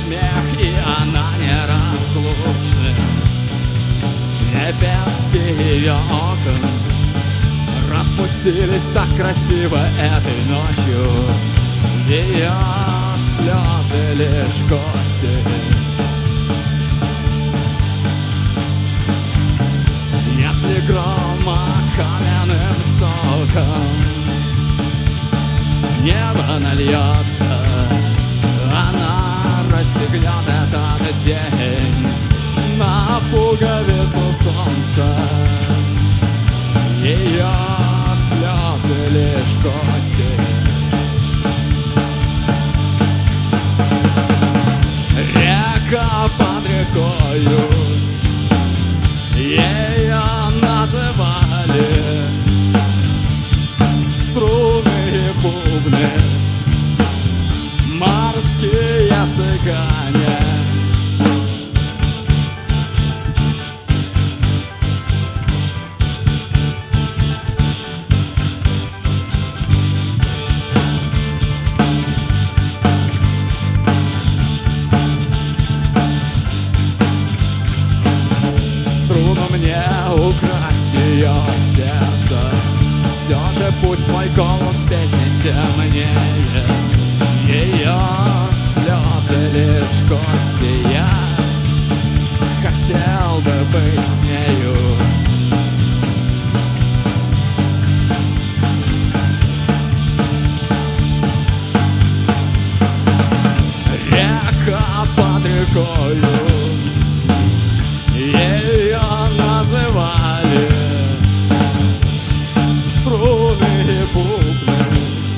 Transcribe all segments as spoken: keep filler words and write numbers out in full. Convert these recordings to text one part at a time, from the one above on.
смех, и она неразлучна. Лепестки ее окон распустились так красиво этой ночью. Ее слезы лишь кости. Если грома каменным соком небо нальется, она расстегнет этот день на пуговицу солнца. Ее слезы лишь кости. Река под рекою, ее называли струны и бубны, морские цыгане. Трудно мне украсть ее сердце, все же пусть мой голос песни темнее. Ее слезы лишь кости, я хотел бы быть с нею. Река под рекою, ее называли струны и бубны,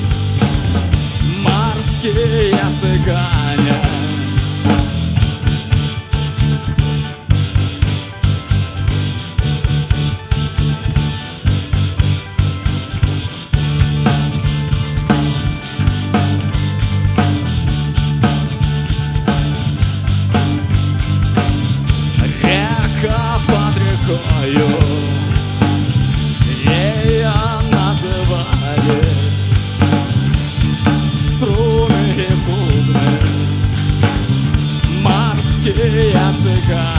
морские цыгане. Река под рекою, ее называли струны и бубны, морские цыгане.